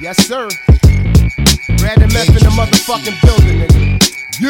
Yes, sir. Brad and Meth in the motherfucking building, nigga.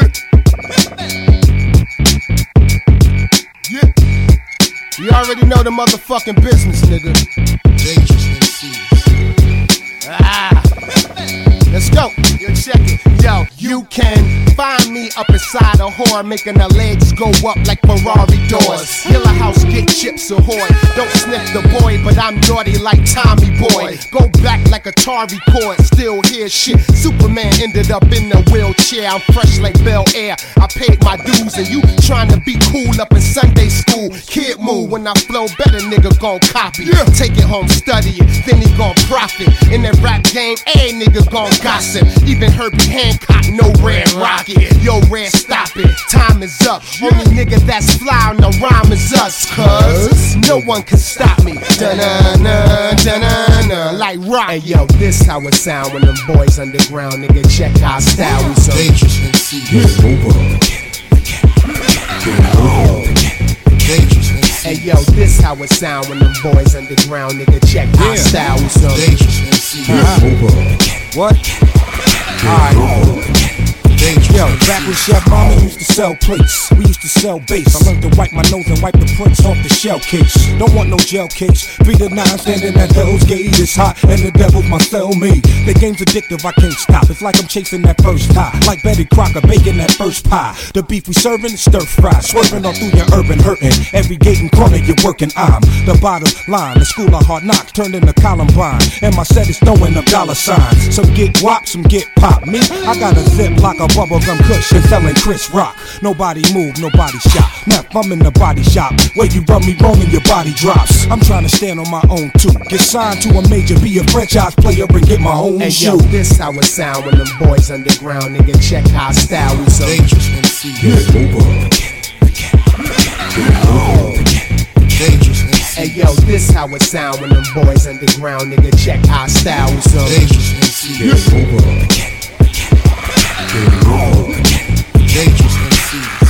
Yeah. You already know the motherfucking business, nigga. Dangerous MCs. Let's go. Yo, check it. Yo, you can find me up inside a whore, making her legs go up like Ferrari doors. Killer house, get chips ahoy. Don't sniff the boy, but I'm naughty like Tommy Boy. Go back like Atari cord, still hear shit. Superman ended up in the wheelchair. I'm fresh like Bel Air. I paid my dues, and you trying to be cool up in Sunday school. Kid move, when I flow better, nigga gon' copy. Take it home, study it, then he gon' profit. In that rap game, a nigga gon' gossip. Even Herbie Hancock, no Red Rocket. Yo, Red, stop it, time is up. Only nigga that's fly on the rhyme is us, cuz no one can stop me. Da-na-na, da-na-na, like rock. Hey yo, this how it sound when them boys underground, nigga, check our style. We so Dangerous MCs. Get over. Dangerous MCs. Hey yo, this how it sound when them boys underground, nigga, check our style. We so Dangerous MCs. Get over. What? Alright. Yo, back when Chef Mama used to sell plates, we used to sell bass. I learned to wipe my nose and wipe the prints off the shell case. Don't want no gel case. 3 to 9 standing at Hell's Gate. It's hot and the devil's my cellmate. The game's addictive, I can't stop. It's like I'm chasing that first high. Like Betty Crocker baking that first pie. The beef we serving is stir fry. Swerving all through your urban hurting. Every gate and corner you're working, I'm the bottom line. The school of hard knocks turned into Columbine. And my set is throwing up dollar signs. Some get whop, some get pop. Me, I got a ziplock of bubblegum cushion selling Chris Rock. Nobody move, nobody shop. Now I'm in the body shop where you rub me wrong and your body drops. I'm trying to stand on my own too. Get signed to a major, be a franchise player and get my own hey shoe. yo, this how it sound when them boys underground, nigga, check our style. We so Dangerous MCs. Get over. Dangerous MCs. hey yo, this how it sound when them boys underground, nigga, check our style. We so Dangerous MCs. Get over. Get over. Dangerous MCs.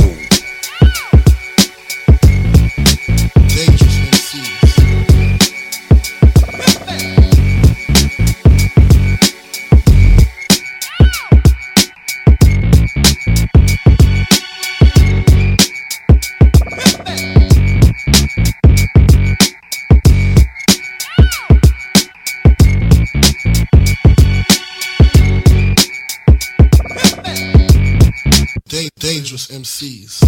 Dangerous MCs. Dangerous MCs.